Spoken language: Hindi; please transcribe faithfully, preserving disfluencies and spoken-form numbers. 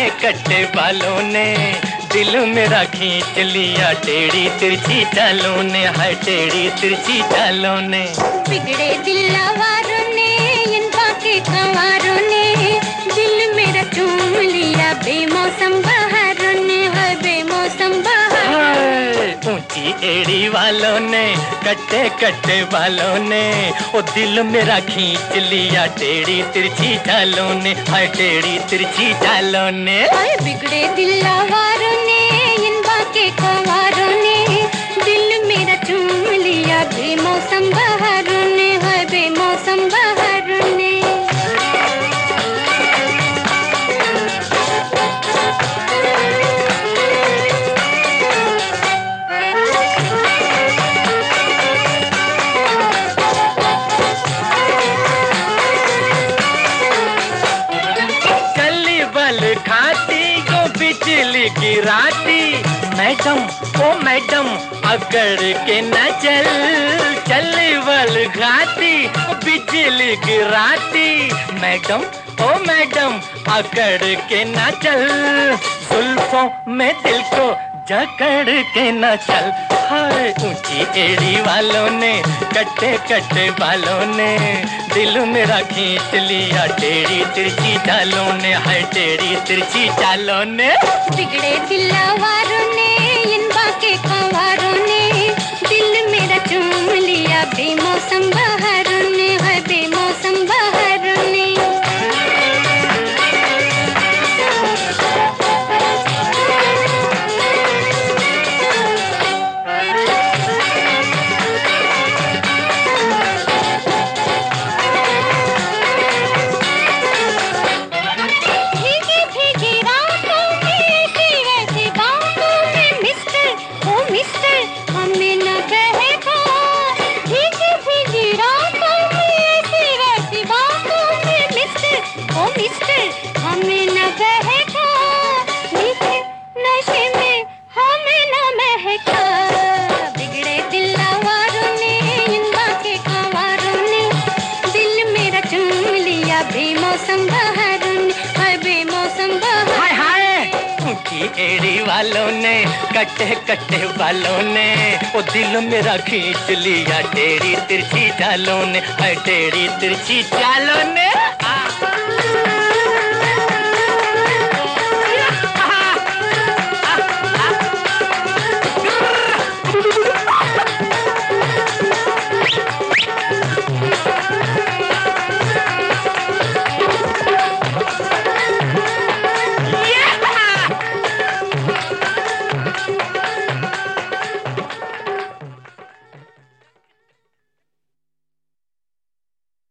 कट्टे कट्टे बालों ने दिल मेरा खींच लिया, टेढ़ी तिरछी चालों ने, हाय टेढ़ी तिरछी चालों ने। बिगड़े दिल आवारों ने, इन बाके कंवारों ने दिल मेरा चूम लिया, बेमौसम बहारों ने, हाय बेमौसम बहारों। ऊंची एड़ी वालों ने, कट्टे कट्टे बालों ने, ओ दिल मेरा खींच लिया, टेढ़ी तिरछी चालों ने, हाय टेढ़ी तिरछी चालों ने। हाय बिगड़े दिल आवारों ने, इन बाके कंवारों ने दिल मेरा चूम लिया, बेमौसम बहारों ने, हाय बेमौसम बहारों ने। खाती को बिजली गिराती, मैडम ओ मैडम अकड़ के न चल, चली बल खाती बिजली गिराती, मैडम ओ मैडम अकड़ के न चल, जुल्फों में दिल को जकड़ के न चल। हाय ऊंची एड़ी वालों ने, कट्टे कट्टे बालों ने दिल मेरा खींच लिया, टेढ़ी तिरछी चालों ने, हाय टेढ़ी तिरछी चालों ने। बिगड़े दिल आवारों ने, इन बाके कंवारों ने दिल मेरा चूम लिया, बेमौसम बहारों ने, हाय बेमौसम बहारों ने। बेमौसम बहारों ने, हाय बेमौसम बहारों। हाय हाय ऊंची एड़ी वालों ने, कट्टे कट्टे बालों ने, ओ दिल मेरा खींच लिया, टेढ़ी तिरछी चालों ने, हाय टेढ़ी तिरछी चालों ने।